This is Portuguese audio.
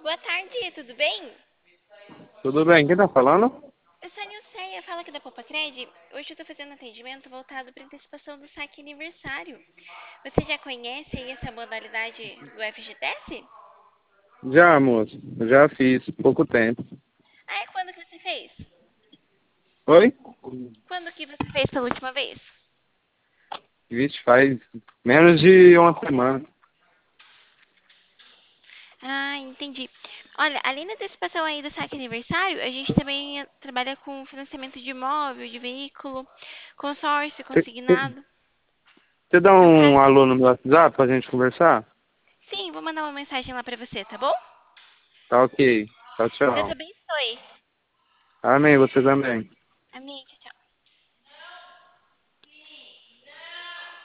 Boa tarde, tudo bem? Tudo bem, quem tá falando? Eu sou a Nilceia, fala aqui da Popacred. Hoje eu tô fazendo atendimento voltado para antecipação do saque aniversário. Você já conhece aí essa modalidade do FGTS? Já, moço, já fiz, pouco tempo. Ah, é quando que você fez? Oi? Quando que você fez pela última vez? Vixe, faz menos de uma semana. Ah, entendi. Olha, além da antecipação aí do saque aniversário, a gente também trabalha com financiamento de imóvel, de veículo, consórcio, Você consignado. dá No um caso, alô no meu WhatsApp pra gente conversar? sim, vou mandar uma mensagem lá pra você, tá bom? Tá ok. Tchau, Deus tchau. abençoe. Amém, você também. Amém.